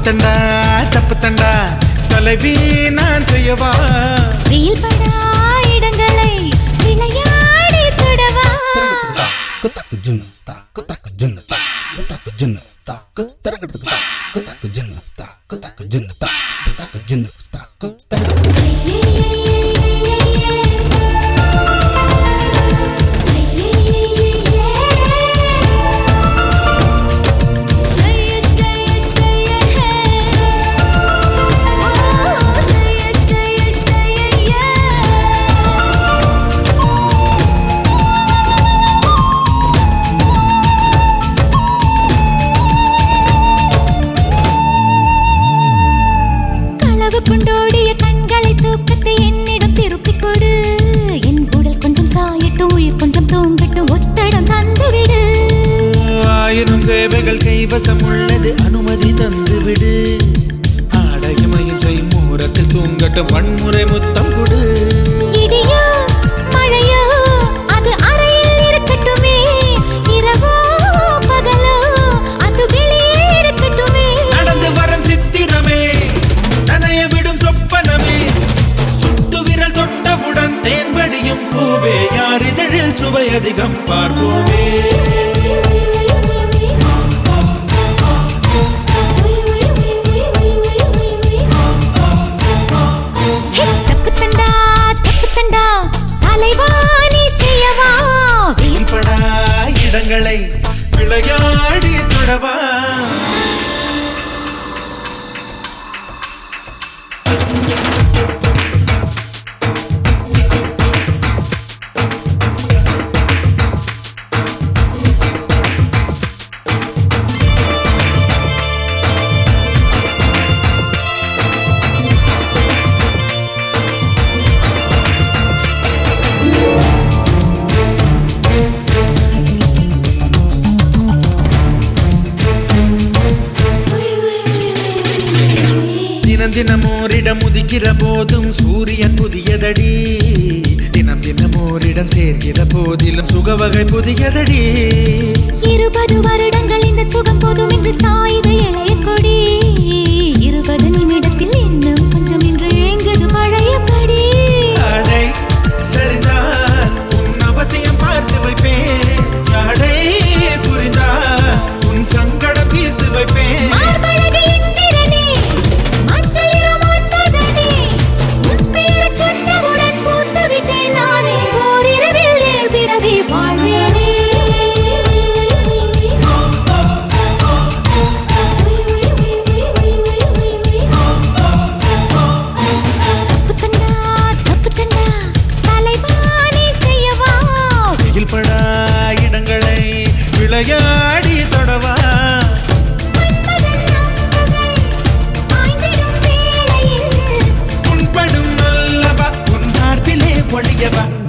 தண்டா தப்பு தண்டா தலைவி நான் செய்யவா வெயில் படா இடங்களை விளையாடி தொடவா குத்தக்கு ஜுன்தா குத்தக்கு ஜுன்தா குத்தக்கு ஜுன்தா குத்தரகட்டு குத்தக்கு ஜுன்தா குத்தக்கு ஜுன்தா குத்தக்கு ஜுன்தா குத்தரகட்டு கொண்டோடிய கண்களை தூக்கத்தை என்னிடம் திருப்பிக் கொடு என் உடல் கொஞ்சம் சாயட்டும் உயிர் கொஞ்சம் தூங்கட்டும் ஒத்தடம் தந்துவிடு ஆயிரம் சேவைகள் கைவசம் உள்ளது அனுமதி தந்துவிடு ஆடையமையும் செய்யும் மூரத்தில் தூங்கட்டும் வன்முறை முத்தம் கொடு இடியோ மழையோ அது அறையில் இருக்கட்டுமே இரவோ பகலோ அது வெளியே இருக்கட்டுமே நடந்து வரும் சித்திரமே நனைய விடும் சொப்பனமே சுட்டு விரல் தொட்டவுடன் தேன்படியும் பூவே யார் இதழில் சுவை அதிகம் பார்ப்போமே தப்பு தண்டா தலைவாணி செய்யவா வெயில் படா இடங்களை விளையாடி தொடவா தினம் தினம் ஓரிடம் உதிக்கிற போதும் சூரியன் புதியதடி தினம் தினம் ஓரிடம் சேர்க்கிற போதிலும் சுகவகை புதியதடி 20 வருடங்கள் இந்த சுகம் போதும் என்று சாயுத இளைய கொடி 20 நிமிடத்தில் இன்னும் கொஞ்சம் என்று ஏங்குது பழையபடி அதை சரிதான் உன் அவசியம் பார்த்து வைப்பேன் ஜாடை புரிந்தால் உன் சங்கடம் தீர்த்து வைப்பேன் மார்பழகு இந்திரனே மஞ்சளிரும் மன்மதனே உன் பேரைச் சொன்னவுடன் பூத்து விட்டேன் நானே ஓரிரவில் ஏழ் பிறவி வாழ்வேனே தப்பு தண்டா தலைவாணி செய்யவா வெயில் படா இடங்களை விளையாடி தொடவா உன்படும் அல்லவா உன் பார்ப்பிலே பொழியவா